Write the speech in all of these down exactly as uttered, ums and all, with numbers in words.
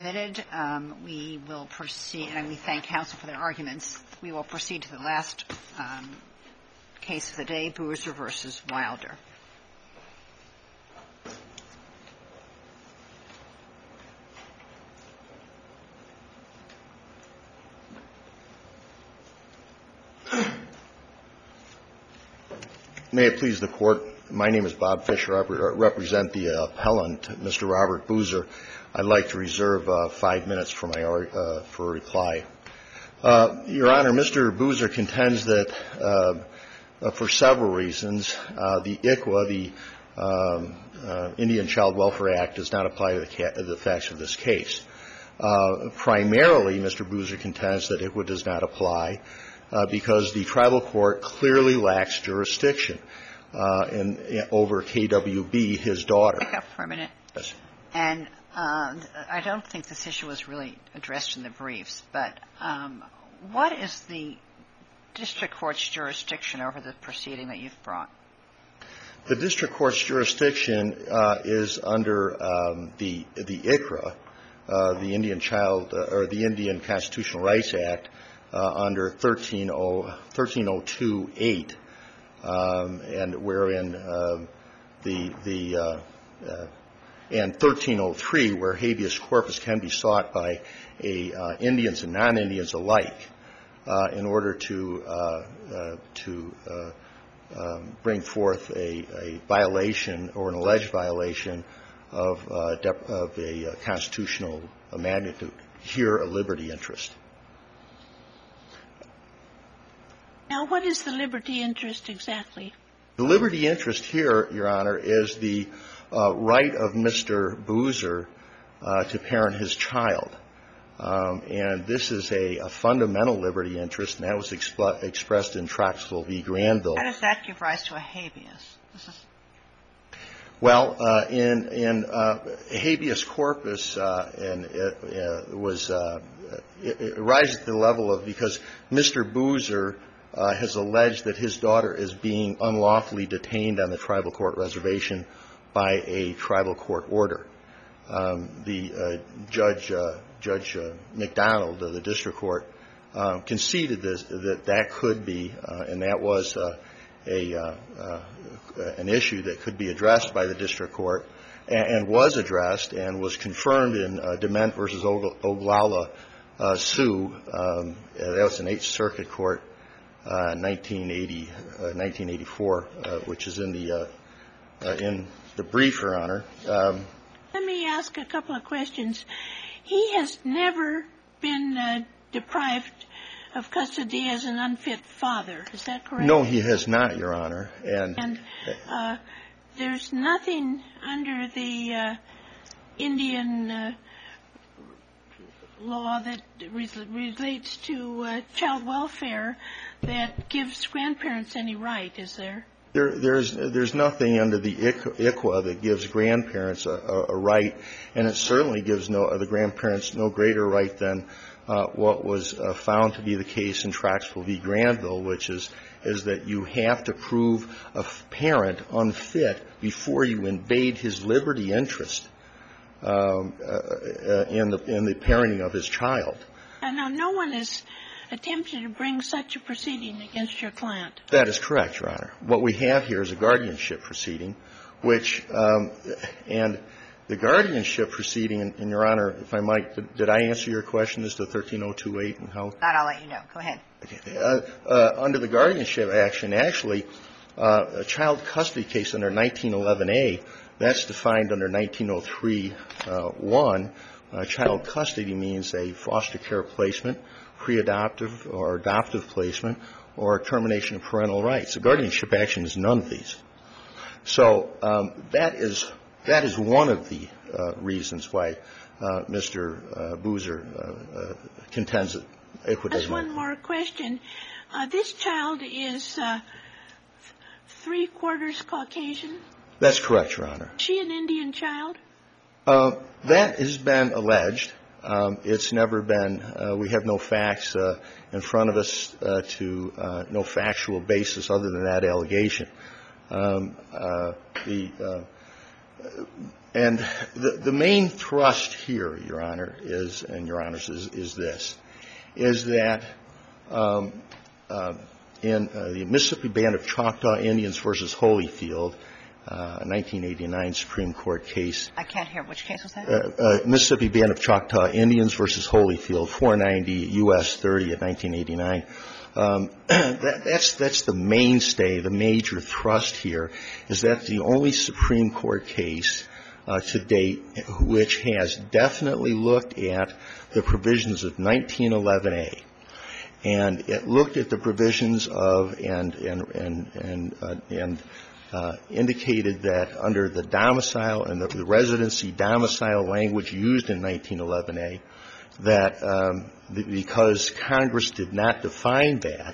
Um, we will proceed, and we thank counsel for their arguments. We will proceed to the last um, case of the day, Boozer versus Wilder. May it please the Court, my name is Bob Fisher. I represent the uh, appellant, Mister Robert Boozer. I'd like to reserve uh, five minutes for my uh, for a reply. Uh, Your Honor, Mister Boozer contends that uh, uh, for several reasons, uh, the I C W A, the um, uh, Indian Child Welfare Act, does not apply to the, ca- the facts of this case. Uh, primarily, Mister Boozer contends that I C W A does not apply uh, because the tribal court clearly lacks jurisdiction uh, in, in, over K W B, his daughter. Back up for a minute. Yes. And uh, I don't think this issue was really addressed in the briefs, but um, what is the district court's jurisdiction over the proceeding that you've brought? The district court's jurisdiction uh, is under um, the the I C R A, uh, the Indian Child uh, or the Indian Constitutional Rights Act, uh, under thirteen oh two eight, um, and wherein uh, the the uh, uh, and thirteen oh three, where habeas corpus can be sought by a uh, Indians and non-Indians alike, uh, in order to uh, uh, to uh, um, bring forth a, a violation or an alleged violation of uh, dep- of a uh, constitutional magnitude. Here, a liberty interest. Now, what is the liberty interest exactly? The liberty interest here, Your Honor, is the uh, right of Mister Boozer uh, to parent his child. Um, and this is a, a fundamental liberty interest, and that was exp- expressed in Troxel v. Granville. How does that give rise to a habeas? This is Well, uh, in, in uh, habeas corpus, uh, and it, uh, was uh, it, it rises to the level of, because Mister Boozer uh, has alleged that his daughter is being unlawfully detained on the tribal court reservation by a tribal court order. Um, the uh, judge, uh, Judge uh, McDonald of the district court, um, conceded this, that that could be, uh, and that was uh, a uh, uh, an issue that could be addressed by the district court, and, and was addressed and was confirmed in uh, Dement versus Oglala uh, Sioux. Um, that was an Eighth Circuit court, uh, nineteen eighty, uh, nineteen eighty-four, uh, which is in the uh, uh, in the brief, Your Honor. Um, Let me ask a couple of questions. He has never been uh, deprived of custody as an unfit father. Is that correct? No, he has not, Your Honor. And, and uh, there's nothing under the uh, Indian uh, law that re- relates to uh, child welfare that gives grandparents any right, is there? There, there's, there's nothing under the I C W A that gives grandparents a, a, a right, and it certainly gives no, the grandparents no greater right than uh, what was uh, found to be the case in Troxel v. Granville, which is, is that you have to prove a parent unfit before you invade his liberty interest um, uh, uh, in the in the parenting of his child. And now, no one is attempted to bring such a proceeding against your client. That is correct, Your Honor. What we have here is a guardianship proceeding, which, um, and the guardianship proceeding, and, and Your Honor, if I might, did, did I answer your question as to thirteen oh two eight and how? That I'll let you know. Go ahead. Okay. Uh, uh, under the guardianship action, actually, uh, a child custody case under nineteen eleven A, that's defined under nineteen oh three one. Uh, child custody means a foster care placement, pre-adoptive or adoptive placement, or termination of parental rights. A guardianship action is none of these. So um, that is that is one of the uh, reasons why uh, Mister Uh, Boozer uh, uh, contends that I C W A does There's not. one more question. Uh, this child is uh, three quarters Caucasian. That's correct, Your Honor. Is she an Indian child? Uh, that has been alleged. Um, it's never been, uh, we have no facts uh, in front of us uh, to, uh, no factual basis other than that allegation. Um, uh, the, uh, and the, the main thrust here, Your Honor, is, and Your Honors, is, is this, is that um, uh, in uh, the Mississippi Band of Choctaw Indians versus Holyfield, uh, a nineteen eighty-nine Supreme Court case. I can't hear. Which case was that? Uh, uh, Mississippi Band of Choctaw Indians versus Holyfield, four ninety U S thirty at nineteen eighty-nine. Um, that, that's, that's the mainstay, the major thrust here, is that the only Supreme Court case uh, to date which has definitely looked at the provisions of nineteen eleven A. And it looked at the provisions of and and and and uh, and uh, indicated that under the domicile and the, the residency domicile language used in nineteen eleven A, that um, the, because Congress did not define that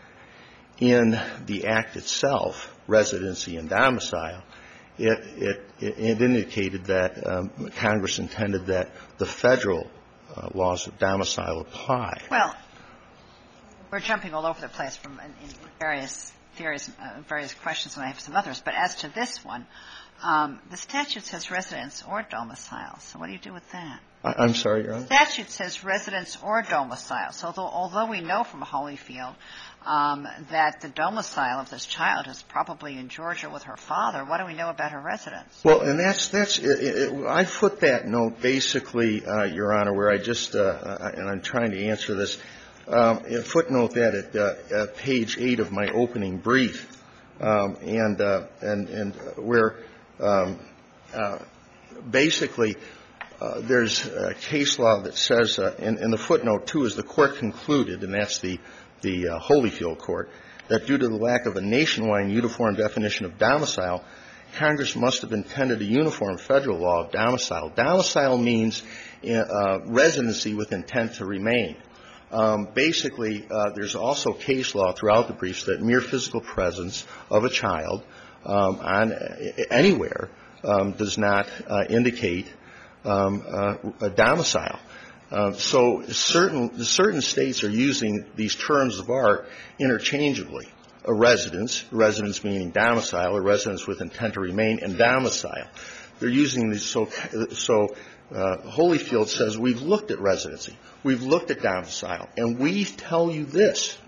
in the Act itself, residency and domicile, it it, it indicated that um, Congress intended that the federal uh, laws of domicile apply. Well, we're jumping all over the place from in, in various theories, uh, various questions, and I have some others. But as to this one, um, the statute says residence or domicile. So what do you do with that? I, I'm sorry, Your Honor? The statute says residence or domicile. So although, although we know from Holyfield um, that the domicile of this child is probably in Georgia with her father, what do we know about her residence? Well, and that's that's it, it, I put that note basically, uh, Your Honor, where I just uh, and I'm trying to answer this. Um, footnote that at uh, uh, page eight of my opening brief, um, and uh, and and where um, uh, basically uh, there's a case law that says, uh, in, in the footnote too, is the court concluded, and that's the the uh, Holyfield court, that due to the lack of a nationwide uniform definition of domicile, Congress must have intended a uniform federal law of domicile. Domicile means uh, residency with intent to remain. Um, basically, uh, there's also case law throughout the briefs that mere physical presence of a child um, on anywhere um, does not uh, indicate um, uh, a domicile. Um, so certain certain states are using these terms of art interchangeably. A residence, residence meaning domicile, a residence with intent to remain, and domicile. They're using these so so. Uh, Holyfield says we've looked at residency, we've looked at domicile, and we tell you this,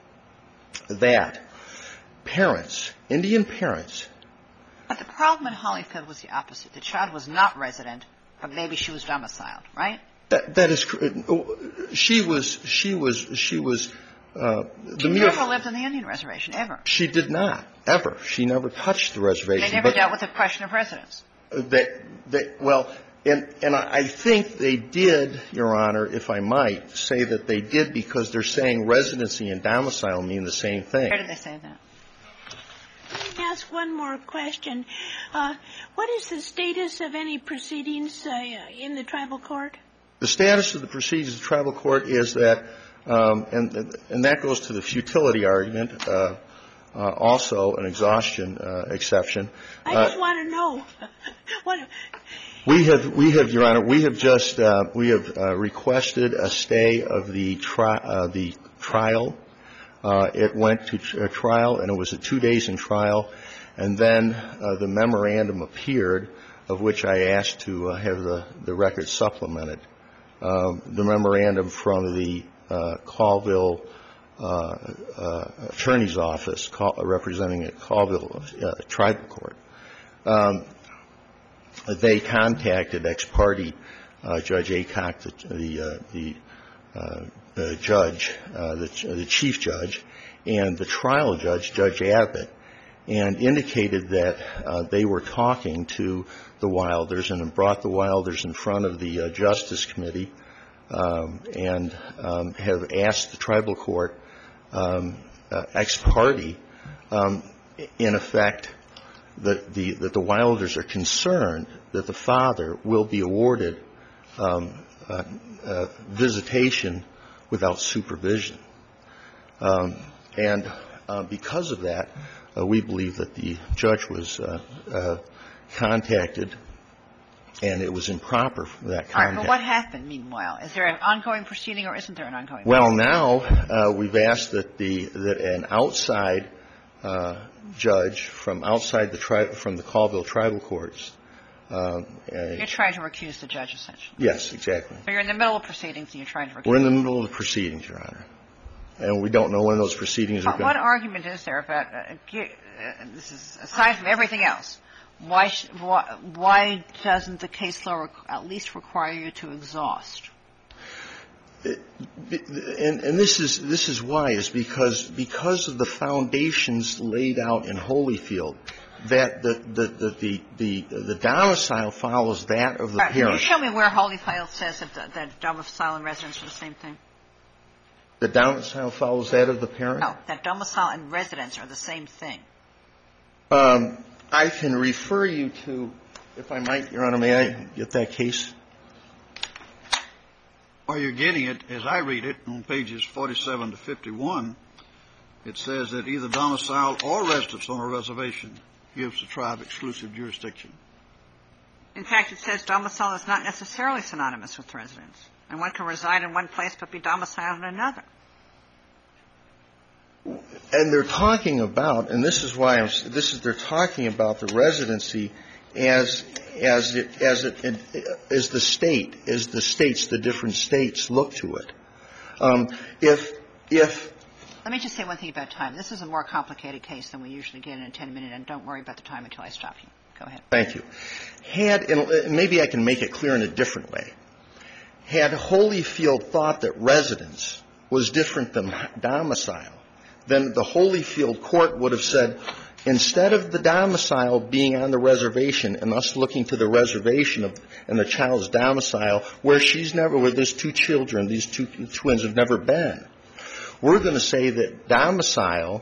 that parents, Indian parents. But the problem in Holyfield was the opposite. The child was not resident, but maybe she was domiciled, right? That, that is, she was, she was, she was. Uh, the she mere, never lived on the Indian reservation, ever. She did not, ever. She never touched the reservation. They never dealt with the question of residence. That, that, well. And, and I think they did, Your Honor, if I might, say that they did because they're saying residency and domicile mean the same thing. Where did they say that? Let me ask one more question. Uh, what is the status of any proceedings uh, in the tribal court? The status of the proceedings of the tribal court is that, um, and, and that goes to the futility argument, uh, uh, also an exhaustion uh, exception. I just uh, want to know. what We have, we have, Your Honor, we have just, uh, we have uh, requested a stay of the tri- uh, the trial. Uh, it went to tr- a trial, and it was a two days in trial, and then uh, the memorandum appeared, of which I asked to uh, have the, the record supplemented. Um, the memorandum from the uh, Colville uh, uh, Attorney's Office, call, representing a Colville uh, tribal court. Um, They contacted ex parte uh, Judge Aycock, the the, uh, the, uh, the judge, uh, the, the chief judge, and the trial judge, Judge Abbott, and indicated that uh, they were talking to the Wilders and brought the Wilders in front of the uh, Justice Committee um, and um, have asked the tribal court um, uh, ex parte, um, in effect, that the, that the Wilders are concerned that the father will be awarded um, uh, uh, visitation without supervision. Um, and uh, because of that, uh, we believe that the judge was uh, uh, contacted and it was improper for that contact. All right, but what happened meanwhile? Is there an ongoing proceeding or isn't there an ongoing well, proceeding? Well, now uh, we've asked that the that an outside uh, judge from outside the tri- from the Colville tribal courts Uh, You're trying to recuse the judge, essentially. yes, exactly. So you're in the middle of proceedings and you're trying to recuse. We're in the middle of the proceedings, Your Honor. And we don't know when those proceedings are going to... What argument is there about, uh, uh, this is, aside from everything else, why, sh- why, why doesn't the case law rec- at least require you to exhaust? It, and, and this is this is why is because because of the foundations laid out in Holyfield, that the the the the, the, the domicile follows that of the right, parent. Can you show me where Holyfield says that, the, that domicile and residence are the same thing? The domicile follows that of the parent? No, that domicile and residence are the same thing. Um, I can refer you to, if I might, Your Honor, may I get that case? While you're getting it, as I read it, on pages forty-seven to fifty-one, it says that either domicile or residence on a reservation gives the tribe exclusive jurisdiction. In fact, it says domicile is not necessarily synonymous with residence, and one can reside in one place but be domiciled in another. And they're talking about, and this is why I'm, this is they're talking about the residency as as it as it as the state as the states the different states look to it. Um, if if Let me just say one thing about time. This is a more complicated case than we usually get in a ten minute, and don't worry about the time until I stop you. Go ahead. Thank you. Had and maybe I can make it clear in a different way. Had Holyfield thought that residence was different than domicile, then the Holyfield court would have said, instead of the domicile being on the reservation and us looking to the reservation of, and the child's domicile where she's never, where there's two children, these two twins have never been, we're going to say that domicile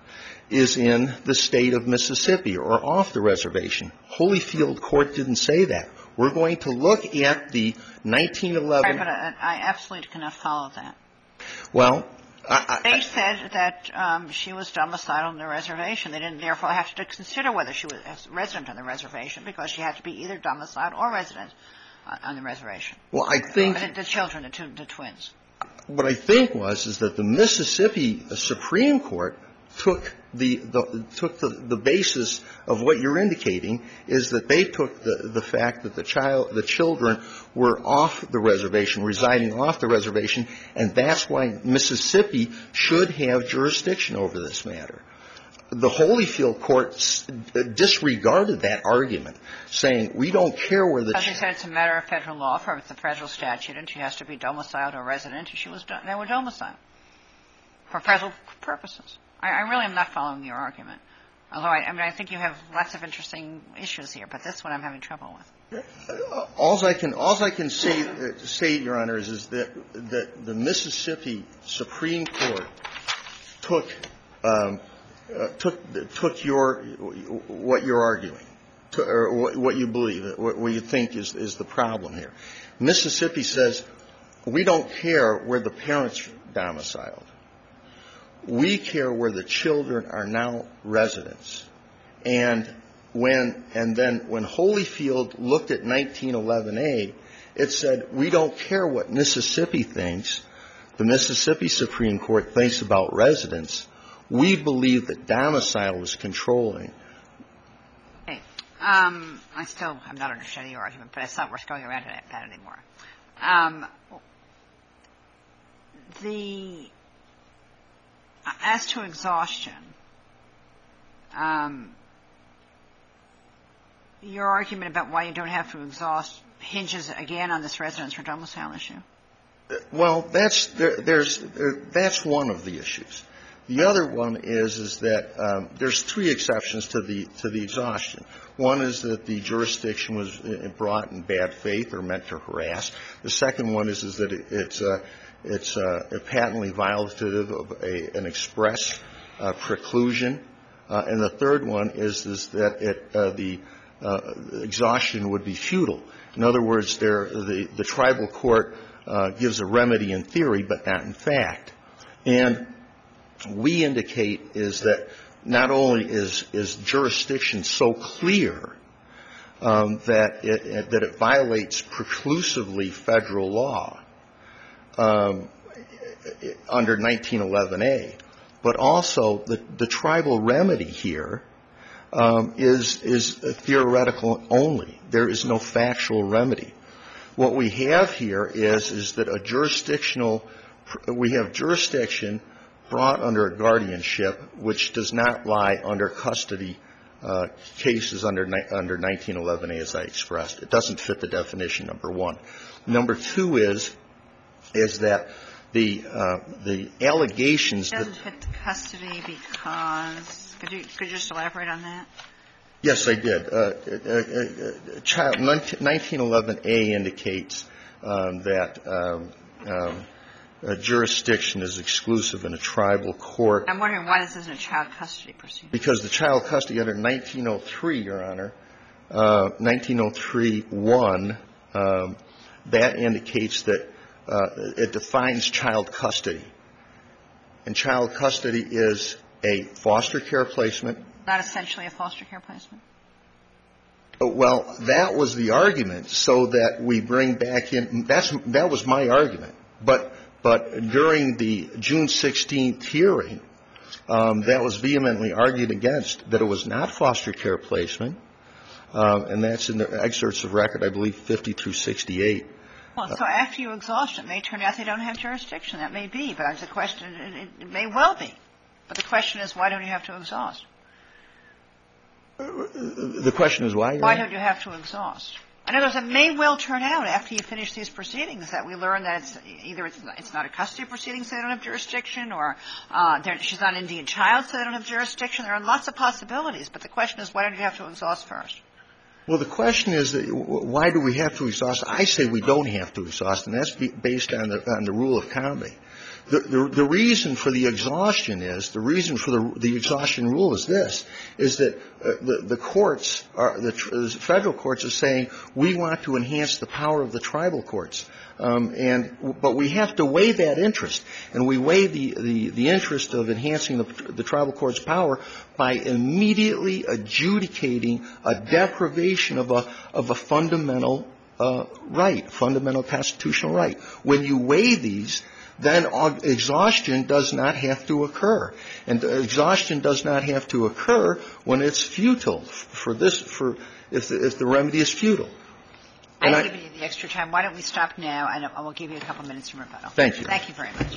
is in the state of Mississippi or off the reservation. Holyfield court didn't say that. We're going to look at the nineteen eleven. Right, but I, I absolutely cannot follow that. Well, I, I, they said that um, she was domiciled on the reservation. They didn't therefore have to consider whether she was a resident on the reservation because she had to be either domiciled or resident on the reservation. Well, I think the, the children, the, two, the twins. What I think was is that the Mississippi Supreme Court took the, the took the, the basis of what you're indicating is that they took the the fact that the child the children were off the reservation, residing off the reservation, and that's why Mississippi should have jurisdiction over this matter. The Holyfield court disregarded that argument, saying we don't care where the. As I said, it's a matter of federal law for it's a federal statute, and she has to be domiciled or resident. And she was they were domiciled for federal purposes. I, I really am not following your argument. Although I, I mean, I think you have lots of interesting issues here, but this one I'm having trouble with. Uh, all I can all I can say uh, say, Your Honor, is, is that that the Mississippi Supreme Court took. Um, Uh, took took your what you're arguing, to, or what, what you believe, what, what you think is is the problem here. Mississippi says we don't care where the parents domiciled. We care where the children are now residents. And when and then when Holyfield looked at nineteen eleven A, it said we don't care what Mississippi thinks. The Mississippi Supreme Court thinks about residents. We believe that domicile is controlling. Okay. Um, I still am not understanding your argument, but it's not worth going around that anymore. Um, the as to exhaustion, um, your argument about why you don't have to exhaust hinges again on this residence or domicile issue. Well, that's there, there's there, that's one of the issues. The other one is is that um, there's three exceptions to the to the exhaustion. One is that the jurisdiction was brought in bad faith or meant to harass. The second one is is that it, it's uh, it's uh, patently violative of a, an express uh, preclusion, uh, and the third one is is that it uh, the uh, exhaustion would be futile. In other words, there the the tribal court uh, gives a remedy in theory, but not in fact, and we indicate is that not only is, is jurisdiction so clear um, that it, that it violates preclusively federal law um, under nineteen eleven A, but also the, the tribal remedy here um, is is theoretical only. There is no factual remedy. What we have here is is that a jurisdictional we have jurisdiction brought under a guardianship which does not lie under custody uh, cases under under nineteen eleven A, as I expressed. It doesn't fit the definition. Number one. Number two is is that the uh, the allegations it doesn't that fit the custody because could you could you just elaborate on that? Yes, I did. Uh, uh, uh, child, nineteen eleven A indicates um, that um, um, a jurisdiction is exclusive in a tribal court. I'm wondering why this isn't a child custody proceeding. Because the child custody under nineteen oh three, Your Honor, uh, nineteen oh three one, um, that indicates that uh, it defines child custody. And child custody is a foster care placement. Not essentially a foster care placement? Well, that was the argument, so that we bring back in – that's that was my argument. But but during the June sixteenth hearing, um, that was vehemently argued against, that it was not foster care placement, um, and that's in the excerpts of record, I believe, fifty through sixty-eight. Well, so after you exhaust, it may turn out they don't have jurisdiction. That may be, but the question – it, it may well be. But the question is, why don't you have to exhaust? The question is why? Why don't you have to exhaust? In other words, it may well turn out after you finish these proceedings that we learn that it's either it's, it's not a custody proceeding, so they don't have jurisdiction, or uh, she's not an Indian child, so they don't have jurisdiction. There are lots of possibilities, but the question is, why don't you have to exhaust first? Well, the question is, that why do we have to exhaust? I say we don't have to exhaust, and that's based on the, on the rule of comedy. The, the, the reason for the exhaustion is, the reason for the, the exhaustion rule is this, is that uh, the, the courts, are, the, the federal courts are saying we want to enhance the power of the tribal courts. Um, and, but we have to weigh that interest. And we weigh the, the, the interest of enhancing the, the tribal court's power by immediately adjudicating a deprivation of a, of a fundamental uh, right, fundamental constitutional right. When you weigh these, then exhaustion does not have to occur. And exhaustion does not have to occur when it's futile for this, for if the, if the remedy is futile. And I've given you the extra time. Why don't we stop now, and I will give you a couple minutes to rebuttal. Thank you. Thank you very much.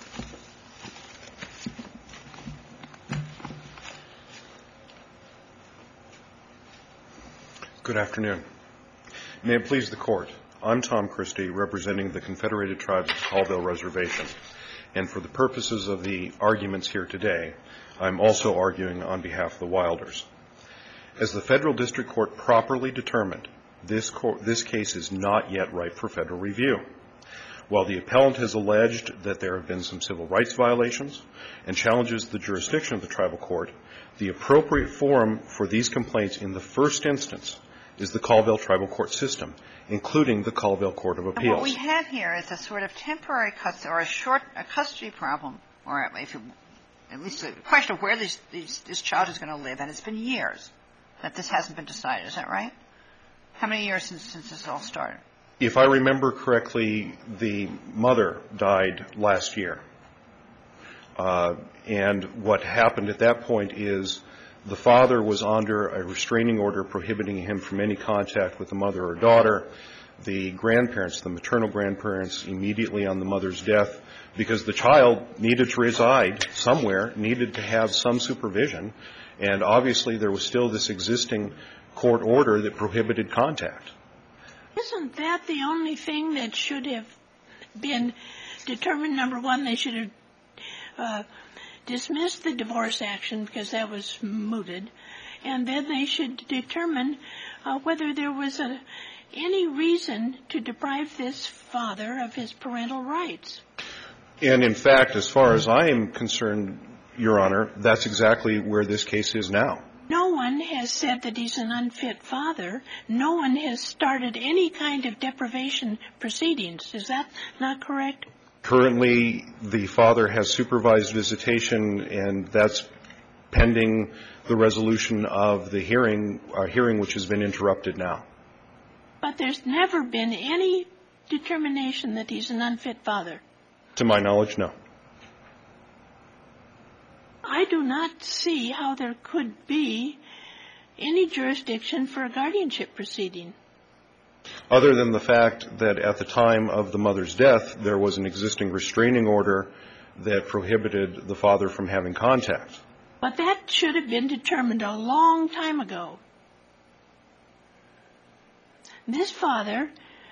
Good afternoon. May it please the Court. I'm Tom Christie, representing the Confederated Tribes of Colville Reservation. And for the purposes of the arguments here today, I'm also arguing on behalf of the Wilders. As the Federal District Court properly determined, this, court, this case is not yet ripe for federal review. While the appellant has alleged that there have been some civil rights violations and challenges the jurisdiction of the tribal court, the appropriate forum for these complaints in the first instance is the Colville Tribal Court system, including the Colville Court of Appeals. And what we have here is a sort of temporary custody or a short a custody problem, or if you, at least a question of where these, these, this child is going to live, and it's been years that this hasn't been decided. Is that right? How many years since, since this all started? If I remember correctly, the mother died last year. Uh, and what happened at that point is the father was under a restraining order prohibiting him from any contact with the mother or daughter. The grandparents, the maternal grandparents, immediately on the mother's death, because the child needed to reside somewhere, needed to have some supervision, and obviously there was still this existing court order that prohibited contact. Isn't that the only thing that should have been determined? Number one, they should have uh, dismissed the divorce action because that was mooted, and then they should determine uh, whether there was a, any reason to deprive this father of his parental rights. And in fact, as far as I am concerned, Your Honor, that's exactly where this case is now. No one has said that he's an unfit father. No one has started any kind of deprivation proceedings. Is that not correct? Currently, the father has supervised visitation, and that's pending the resolution of the hearing, uh, hearing which has been interrupted now. But there's never been any determination that he's an unfit father. To my knowledge, no. I do not see how there could be any jurisdiction for a guardianship proceeding. Other than the fact that at the time of the mother's death, there was an existing restraining order that prohibited the father from having contact. But that should have been determined a long time ago. This father,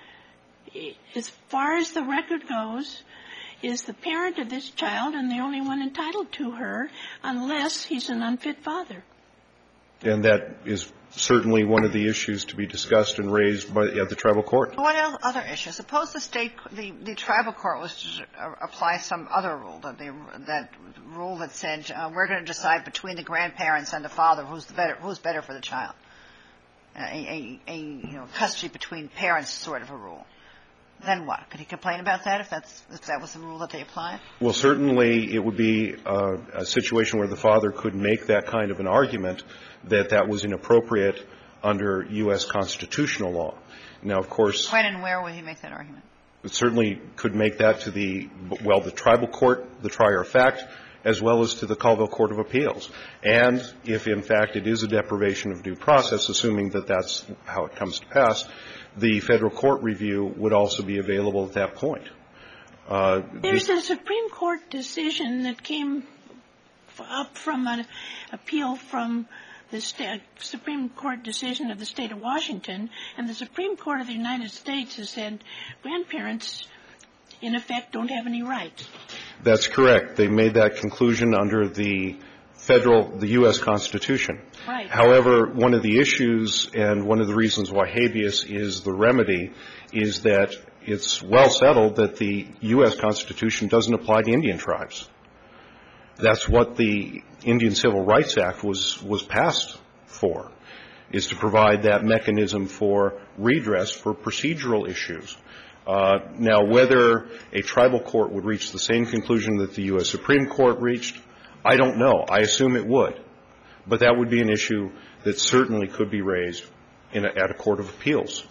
as far as the record goes, is the parent of this child and the only one entitled to her unless he's an unfit father. And that is certainly one of the issues to be discussed and raised by, at the tribal court. What else, other issues? Suppose the state, the, the tribal court was to uh, apply some other rule, that, the, that rule that said uh, we're going to decide between the grandparents and the father who's the better, who's better for the child. A, a, a you know custody between parents sort of a rule. Then what? Could he complain about that if that's if that was the rule that they applied? Well, certainly it would be uh, a situation where the father could make that kind of an argument that that was inappropriate under U S constitutional law. Now, of course, when and where would he make that argument? It certainly could make that to the, well, the tribal court, the trier of fact, as well as to the Colville Court of Appeals. And if, in fact, it is a deprivation of due process, assuming that that's how it comes to pass, the federal court review would also be available at that point. Uh, There's a Supreme Court decision that came up from an appeal from the state, Supreme Court decision of the state of Washington, and the Supreme Court of the United States has said grandparents, in effect, don't have any rights. That's correct. They made that conclusion under the federal, the U S Constitution. Right. However, one of the issues and one of the reasons why habeas is the remedy is that it's well settled that the U S Constitution doesn't apply to Indian tribes. That's what the Indian Civil Rights Act was, was passed for, is to provide that mechanism for redress for procedural issues. Uh, now, whether a tribal court would reach the same conclusion that the U S Supreme Court reached, I don't know. I assume it would. But that would be an issue that certainly could be raised in a, at a court of appeals.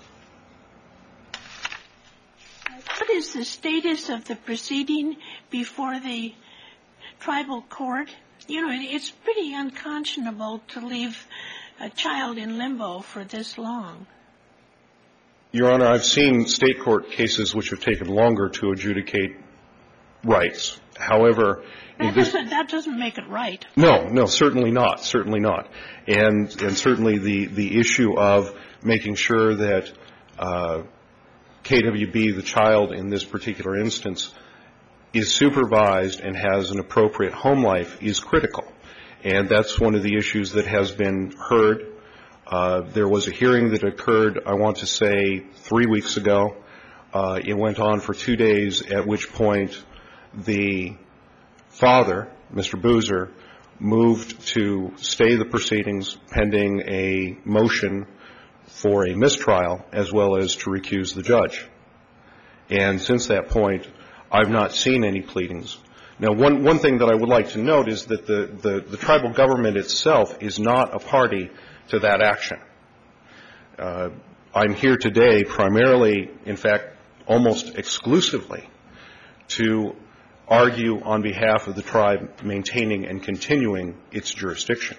What is the status of the proceeding before the tribal court? You know, it's pretty unconscionable to leave a child in limbo for this long. Your Honor, I've seen state court cases which have taken longer to adjudicate rights. However, that doesn't, that doesn't make it right. No, no, certainly not, certainly not. And, and certainly the, the issue of making sure that uh, K W B, the child in this particular instance, is supervised and has an appropriate home life is critical. And that's one of the issues that has been heard. Uh, there was a hearing that occurred, I want to say, three weeks ago. Uh, it went on for two days, at which point the father, Mister Boozer, moved to stay the proceedings pending a motion for a mistrial as well as to recuse the judge. And since that point, I've not seen any pleadings. Now, one, one thing that I would like to note is that the, the, the tribal government itself is not a party to that action. Uh, I'm here today primarily, in fact, almost exclusively, to argue on behalf of the tribe maintaining and continuing its jurisdiction.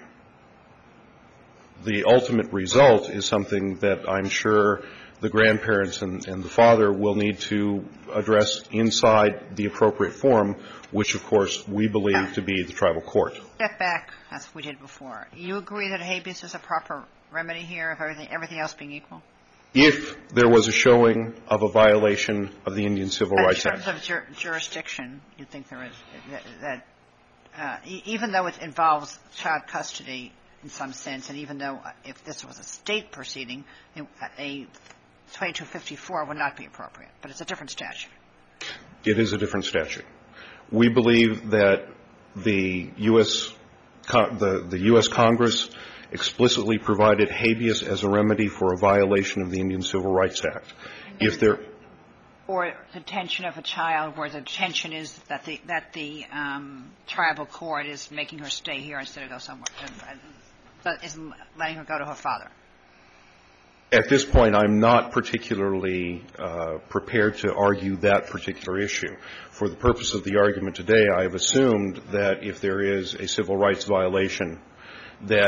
The ultimate result is something that I'm sure the grandparents and, and the father will need to address inside the appropriate forum, which, of course, we believe to be the tribal court. Step back, as we did before. You agree that habeas is a proper remedy here, if everything, everything else being equal? If there was a showing of a violation of the Indian Civil But Rights Act. In terms of jur- jurisdiction, you think there is, that, that uh, e- even though it involves child custody in some sense, and even though if this was a state proceeding, a twenty-two fifty-four would not be appropriate, but it's a different statute. It is a different statute. We believe that the U S the, the U S Congress explicitly provided habeas as a remedy for a violation of the Indian Civil Rights Act. If there or detention of a child where the detention is that the that the um, tribal court is making her stay here instead of go somewhere, but isn't letting her go to her father. At this point, I'm not particularly uh, prepared to argue that particular issue. For the purpose of the argument today, I have assumed that if there is a civil rights violation, that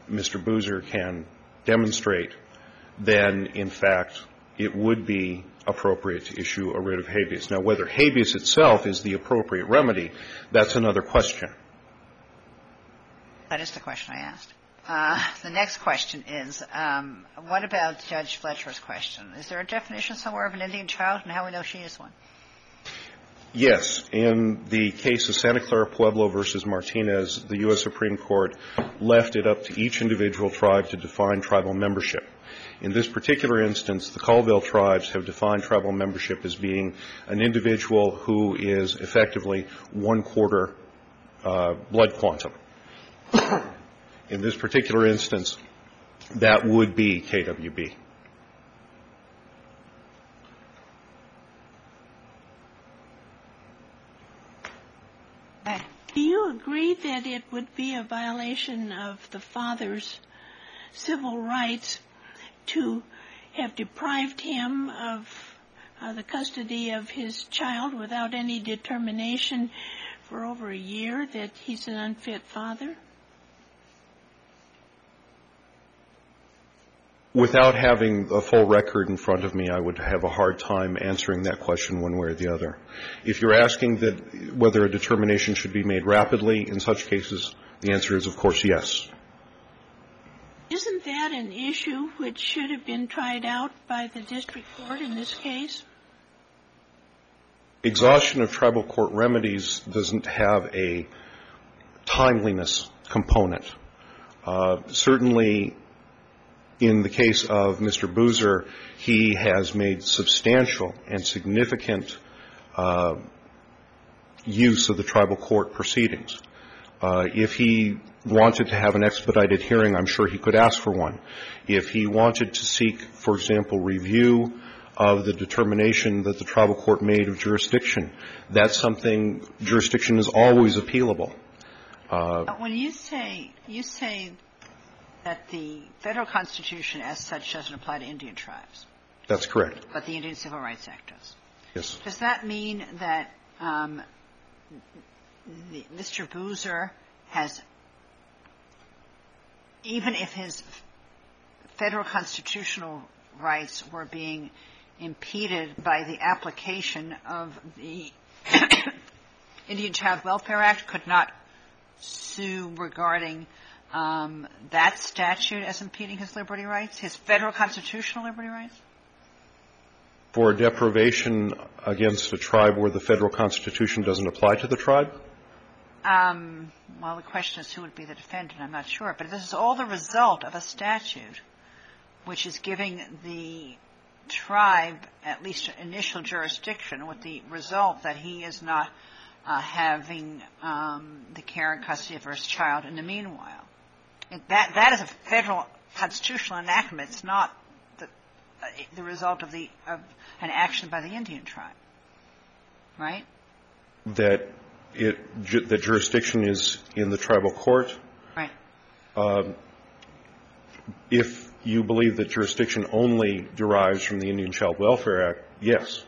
Mister Boozer can demonstrate, then, in fact, it would be appropriate to issue a writ of habeas. Now, whether habeas itself is the appropriate remedy, that's another question. That is the question I asked. Uh, the next question is, um, what about Judge Fletcher's question? Is there a definition somewhere of an Indian child and how we know she is one? Yes. In the case of Santa Clara Pueblo versus Martinez, the U S Supreme Court left it up to each individual tribe to define tribal membership. In this particular instance, the Colville tribes have defined tribal membership as being an individual who is effectively one-quarter uh, blood quantum. In this particular instance, that would be K W B. Do you agree that it would be a violation of the father's civil rights to have deprived him of uh, the custody of his child without any determination for over a year that he's an unfit father? Without having a full record in front of me, I would have a hard time answering that question one way or the other. If you're asking that whether a determination should be made rapidly in such cases, the answer is, of course, yes. Isn't that an issue which should have been tried out by the district court in this case? Exhaustion of tribal court remedies doesn't have a timeliness component. Uh, certainly, in the case of Mister Boozer, he has made substantial and significant uh, use of the tribal court proceedings. Uh, if he wanted to have an expedited hearing, I'm sure he could ask for one. If he wanted to seek, for example, review of the determination that the tribal court made of jurisdiction, that's something, jurisdiction is always appealable. Uh, when you say, you say that the federal constitution as such doesn't apply to Indian tribes. That's correct. But the Indian Civil Rights Act does. Yes. Does that mean that um, the, Mister Boozer has, even if his federal constitutional rights were being impeded by the application of the Indian Child Welfare Act, could not sue regarding um, that statute as impeding his liberty rights, his federal constitutional liberty rights? For a deprivation against a tribe where the federal constitution doesn't apply to the tribe? Um, well, the question is who would be the defendant. I'm not sure. But this is all the result of a statute which is giving the tribe at least initial jurisdiction, with the result that he is not uh, having um, the care and custody of his child in the meanwhile. And that that is a federal constitutional enactment. It's not the, uh, the result of the of an action by the Indian tribe, right? That it ju- that jurisdiction is in the tribal court. Right. Um, if you believe that jurisdiction only derives from the Indian Child Welfare Act, yes.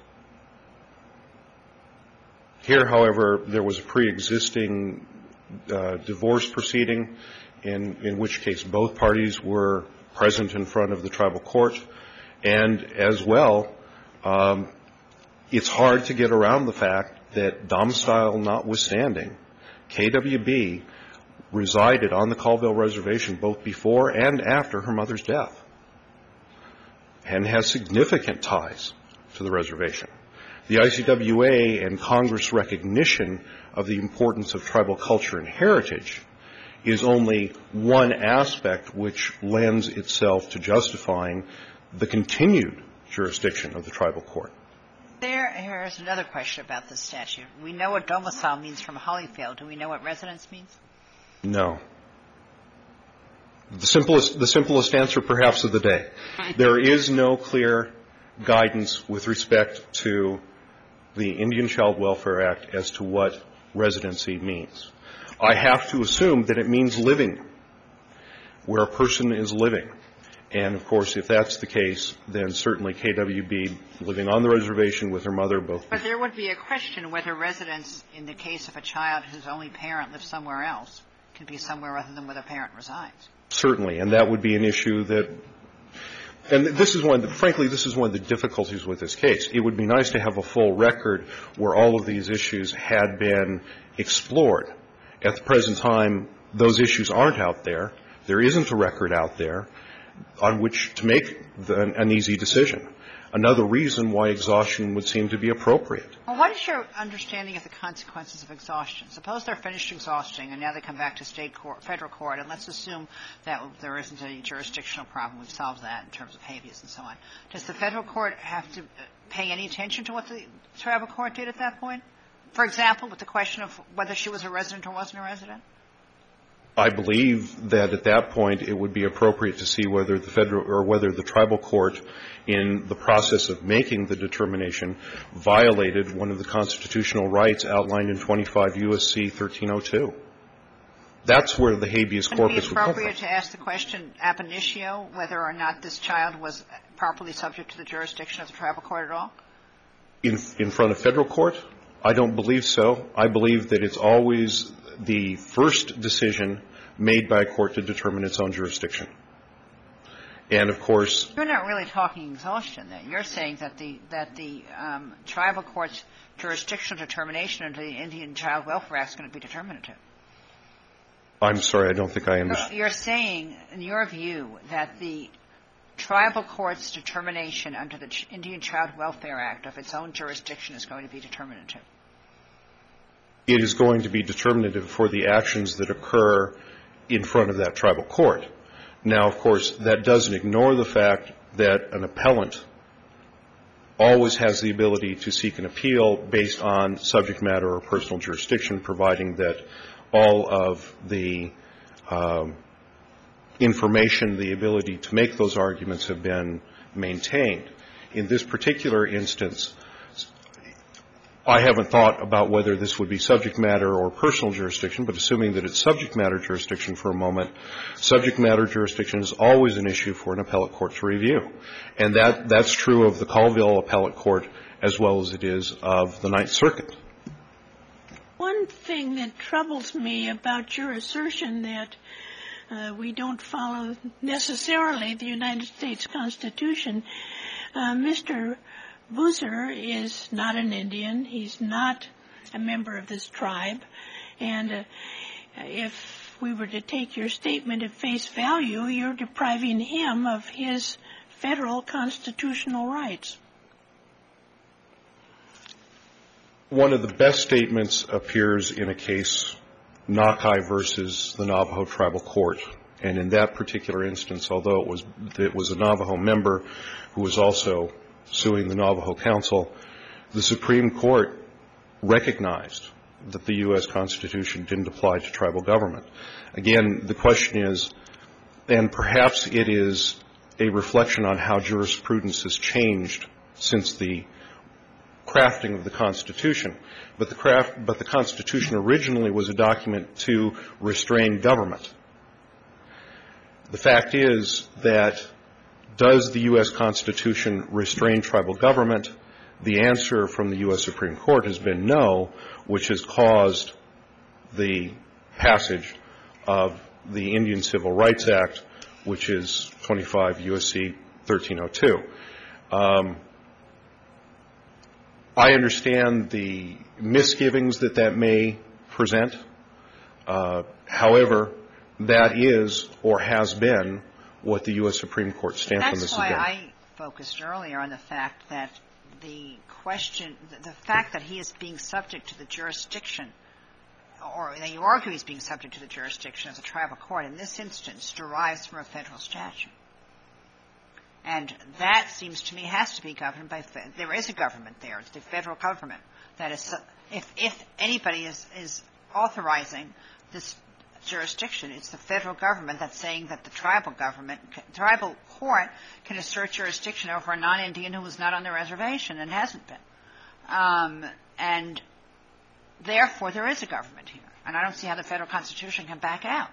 Here, however, there was a pre-existing uh, divorce proceeding, in, in which case both parties were present in front of the tribal court. And as well, um, it's hard to get around the fact that, domicile notwithstanding, K W B resided on the Colville Reservation both before and after her mother's death, and has significant ties to the reservation. The I C W A and Congress' recognition of the importance of tribal culture and heritage is only one aspect which lends itself to justifying the continued jurisdiction of the tribal court. There, here's another question about this statute. We know what domicile means from Holyfield. Do we know what residence means? No. The simplest, the simplest answer perhaps of the day. There is no clear guidance with respect to the Indian Child Welfare Act as to what residency means. I have to assume that it means living, where a person is living. And, of course, if that's the case, then certainly K W B living on the reservation with her mother both. But there would be a question whether residence, in the case of a child whose only parent lives somewhere else, can be somewhere other than where the parent resides. Certainly, and that would be an issue that, and this is one of the, frankly, this is one of the difficulties with this case. It would be nice to have a full record where all of these issues had been explored. At the present time, those issues aren't out there. There isn't a record out there on which to make the, an easy decision. Another reason why exhaustion would seem to be appropriate. Well, what is your understanding of the consequences of exhaustion? Suppose they're finished exhausting and now they come back to state court, federal court, and let's assume that there isn't any jurisdictional problem. We've solved that in terms of habeas and so on. Does the federal court have to pay any attention to what the tribal court did at that point? For example, with the question of whether she was a resident or wasn't a resident? I believe that at that point it would be appropriate to see whether the federal or whether the tribal court, in the process of making the determination, violated one of the constitutional rights outlined in twenty-five U S C thirteen oh two. That's where the habeas corpus would come from. Would it be appropriate to ask the question ab initio whether or not this child was properly subject to the jurisdiction of the tribal court at all? In, in front of federal court? I don't believe so. I believe that it's always the first decision made by a court to determine its own jurisdiction. And, of course — You're not really talking exhaustion then. You're saying that the that the um, tribal court's jurisdictional determination under the Indian Child Welfare Act is going to be determinative. I'm sorry. I don't think I understand. You're saying, in your view, that the tribal court's determination under the Indian Child Welfare Act of its own jurisdiction is going to be determinative. It is going to be determinative for the actions that occur in front of that tribal court. Now, of course, that doesn't ignore the fact that an appellant always has the ability to seek an appeal based on subject matter or personal jurisdiction, providing that all of the um, information, the ability to make those arguments have been maintained. In this particular instance, I haven't thought about whether this would be subject matter or personal jurisdiction, but assuming that it's subject matter jurisdiction for a moment, subject matter jurisdiction is always an issue for an appellate court to review. And that, that's true of the Colville Appellate Court as well as it is of the Ninth Circuit. One thing that troubles me about your assertion that uh, we don't follow necessarily the United States Constitution, uh, Mister Boozer is not an Indian. He's not a member of this tribe. And uh, if we were to take your statement at face value, you're depriving him of his federal constitutional rights. One of the best statements appears in a case, Nakai versus the Navajo Tribal Court. And in that particular instance, although it was, it was a Navajo member who was also suing the Navajo Council, the Supreme Court recognized that the U S Constitution didn't apply to tribal government. Again, the question is, and perhaps it is a reflection on how jurisprudence has changed since the crafting of the Constitution, but the craft, but the Constitution originally was a document to restrain government. The fact is that does the U S Constitution restrain tribal government? The answer from the U S Supreme Court has been no, which has caused the passage of the Indian Civil Rights Act, which is twenty-five U S C thirteen oh two. Um, I understand the misgivings that that may present. Uh, however, that is or has been what the U S Supreme Court stance on this has been. That's why I focused earlier on the fact that the question, the fact that he is being subject to the jurisdiction, or that you argue he's being subject to the jurisdiction of the tribal court in this instance derives from a federal statute. And that seems to me has to be governed by, there is a government there, it's the federal government that is, if, if anybody is, is authorizing this jurisdiction, it's the federal government that's saying that the tribal government, tribal court can assert jurisdiction over a non-Indian who was not on the reservation and hasn't been. Um, and therefore, there is a government here. And I don't see how the federal Constitution can back out.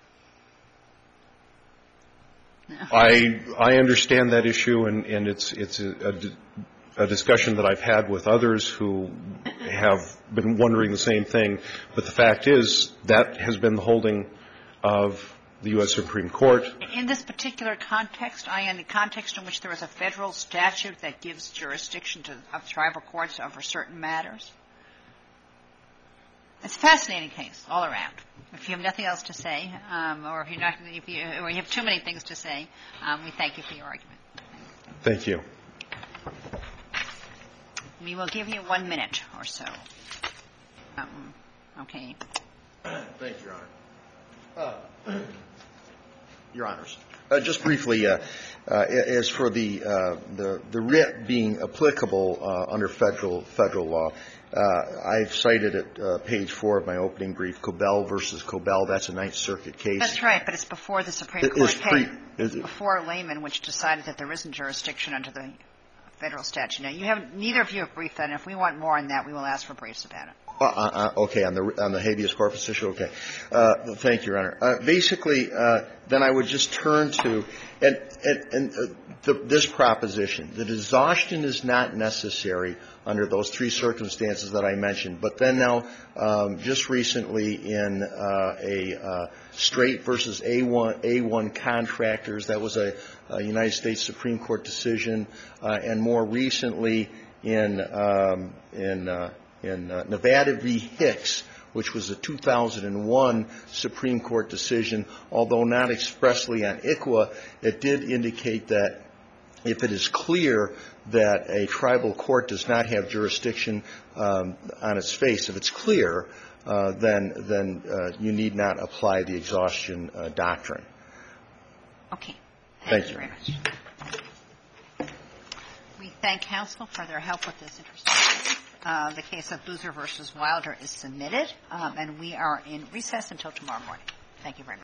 No. I I understand that issue, and, and it's it's a, a, a discussion that I've had with others who have been wondering the same thing. But the fact is that has been the holding of the U S Supreme Court. In this particular context, I in the context in which there is a federal statute that gives jurisdiction to of tribal courts over certain matters? It's a fascinating case all around. If you have nothing else to say, um, or if you're not, if you, or you have too many things to say, um, we thank you for your argument. Thank you. We will give you one minute or so. Um, okay. Thank you, Your Honor. Uh, Your Honors. Uh, just briefly, uh, uh, as for the, uh, the the writ being applicable uh, under federal federal law, uh, I've cited at uh, page four of my opening brief, Cobell versus Cobell. That's a Ninth Circuit case. That's right, but it's before the Supreme It Court is pre- case. is It's it- before Layman, which decided that there isn't jurisdiction under the federal statute. Now, you have neither of you have briefed that, and if we want more on that, we will ask for briefs about it. Uh, uh, okay, on the on the habeas corpus issue. Okay, uh, thank you, Your Honor. Uh, basically, uh, then I would just turn to and and, and uh, the, this proposition that exhaustion is not necessary under those three circumstances that I mentioned. But then now, um, just recently in uh, a uh, Straight versus A one A one contractors, that was a, a United States Supreme Court decision, uh, and more recently in um, in uh, in uh, Nevada v. Hicks, which was a two thousand one Supreme Court decision, although not expressly on I C W A, it did indicate that if it is clear that a tribal court does not have jurisdiction um, on its face, if it's clear, uh, then then uh, you need not apply the exhaustion uh, doctrine. Okay. Thank Thank you you. very much. We thank counsel for their help with this interesting case. Uh, the case of Boozer versus Wilder is submitted, um, and we are in recess until tomorrow morning. Thank you very much.